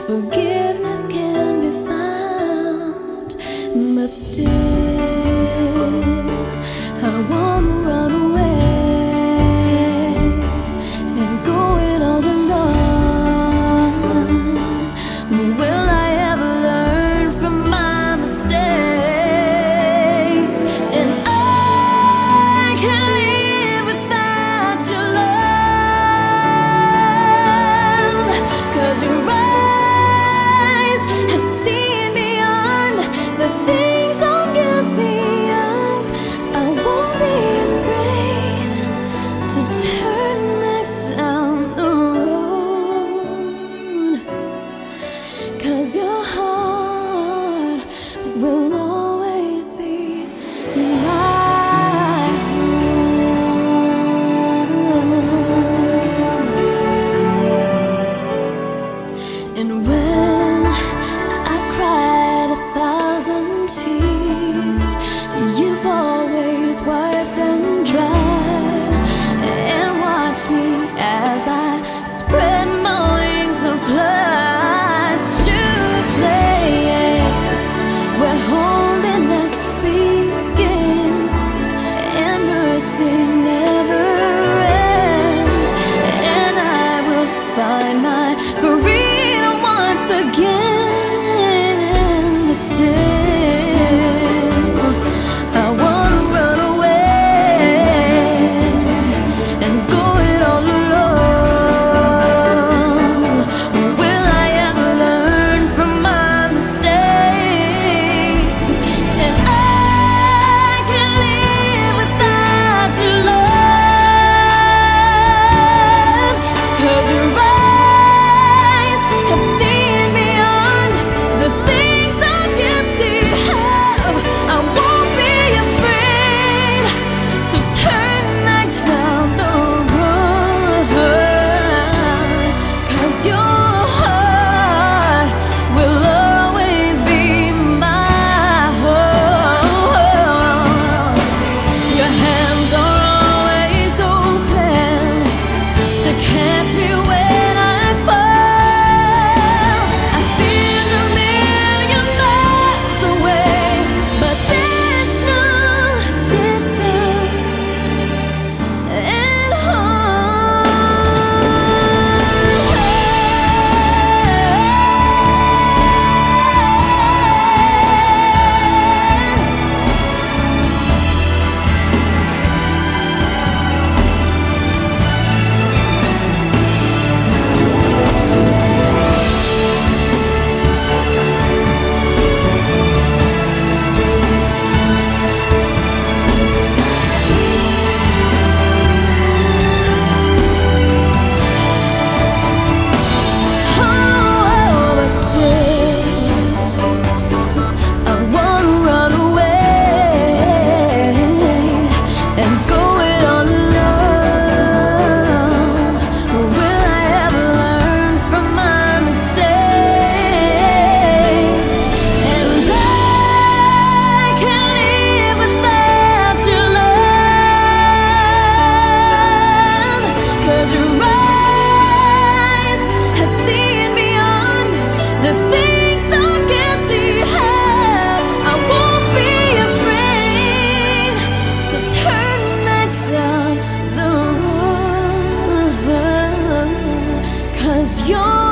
Forgiveness can be found, but still I wanna run away and go it all alone. Will I ever learn from my mistakes? And I can't live without your love, 'cause you're right. The things I'm guilty of, I won't be afraid to turn back down the road, 'cause your heart will always be my home. And when I've cried 1,000 tears, you've always wiped them dry and watched me as I spread my wings and fly to a place where holiness begins and mercy never ends, and I will find my freedom once again. But still, I wanna run away and go it all alone. Will I ever learn from my mistakes? And I can't live without your love, 'cause your eyes have seen beyond the things I'm guilty of. I won't be afraid to turn back down the road, 'cause your heart will always be my home. Your hands are always open to catch me when I fall. I feel a million miles away, but there's no distance at home. But still, I wanna run away and go it all alone. Will I ever learn from my mistakes? And I can't live without your love, 'cause your eyes have seen beyond the things I'm guilty of. I won't be afraid to turn back down the road, 'cause you're